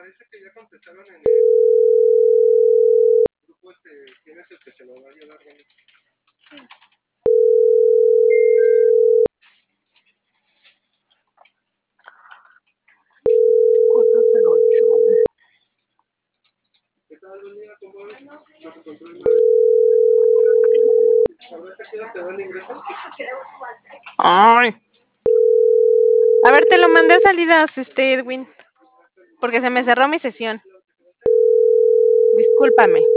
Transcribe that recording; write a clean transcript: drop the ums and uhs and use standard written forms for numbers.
Ay. A ver, te lo mandé a salidas, Edwin, porque se me cerró mi sesión. Discúlpame.